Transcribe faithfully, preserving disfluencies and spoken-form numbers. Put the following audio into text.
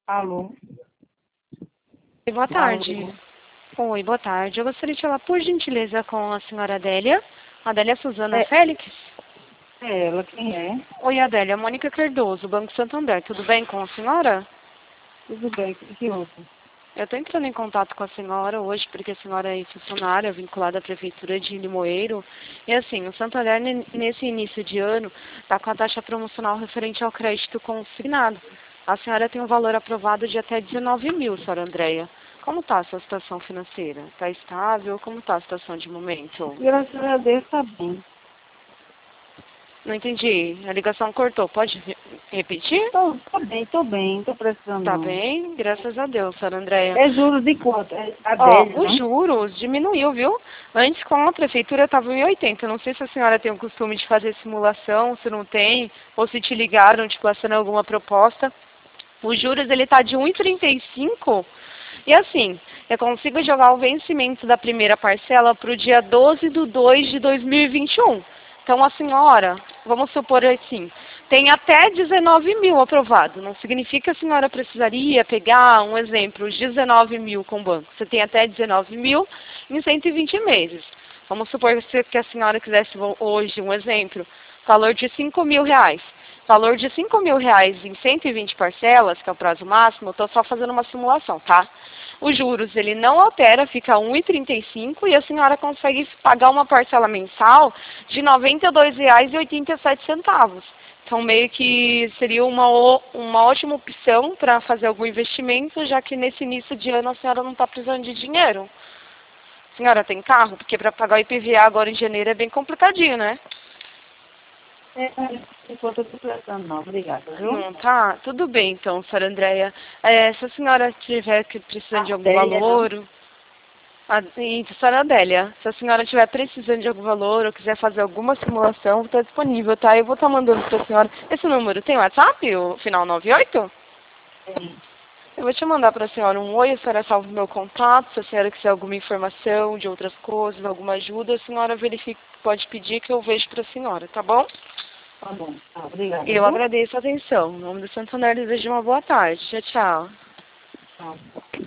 Alô? Oi, boa tarde. Alô? Oi, boa tarde. Eu gostaria de falar, por gentileza, com a senhora Adélia. Adélia Suzana É, Félix? é ela, quem é? Oi, Adélia. Mônica Cardoso, Banco Santander. Tudo bem com a senhora? Tudo bem, o que que houve? Eu estou entrando em contato com a senhora hoje, porque a senhora é funcionária vinculada à Prefeitura de Limoeiro. E assim, o Santander, ne- nesse início de ano, está com a taxa promocional referente ao crédito consignado. A senhora tem um valor aprovado de até dezenove mil, senhora Andréia. Como está a sua situação financeira? Está estável? Como está a situação de momento? Graças a Deus tá bem. Não entendi. A ligação cortou. Pode re- repetir? Tô, tô bem, tô bem, tô precisando Tá não. bem? Graças a Deus, senhora Andréia. É juros de quanto? É a Ó, dez, os né? juros diminuiu, viu? Antes com a prefeitura estava em oitenta. Eu não sei se a senhora tem o costume de fazer simulação, se não tem, ou se te ligaram te passando alguma proposta. Os juros ele tá de um e trinta e cinco. E assim, eu consigo jogar o vencimento da primeira parcela para o dia doze de dois de dois mil e vinte e um. Então a senhora, vamos supor assim, tem até dezenove mil aprovado. Não significa que a senhora precisaria pegar, um exemplo, os dezenove mil com o banco. Você tem até dezenove mil em cento e vinte meses. Vamos supor que a senhora quisesse hoje, um exemplo, valor de cinco mil reais. Valor de cinco mil reais em cento e vinte parcelas, que é o prazo máximo, eu estou só fazendo uma simulação, tá? Os juros, ele não altera, fica um e trinta e cinco e a senhora consegue pagar uma parcela mensal de noventa e dois reais e oitenta e sete centavos. Então, meio que seria uma, o- uma ótima opção para fazer algum investimento, já que nesse início de ano a senhora não está precisando de dinheiro. A senhora tem carro? Porque para pagar o I P V A agora em janeiro é bem complicadinho, né? É, mas enquanto eu tô precisando não, obrigada, viu? Não, tá? Tudo bem, então, senhora Andréia. É, se a senhora tiver que precisando de algum Adélia, não? valor... A, e, senhora Adélia, se a senhora estiver precisando de algum valor ou quiser fazer alguma simulação, está disponível, tá? Eu vou estar mandando para a senhora. Esse número tem WhatsApp, o final noventa e oito? Tem. Eu vou te mandar para a senhora um oi, a senhora salva o meu contato. Se a senhora quiser alguma informação de outras coisas, alguma ajuda, a senhora verifica, pode pedir que eu vejo para a senhora, tá bom? Tá bom, tá, obrigada, Eu viu? agradeço a atenção. Em nome do Santander, desejo uma boa tarde. Tchau, tchau. Tá.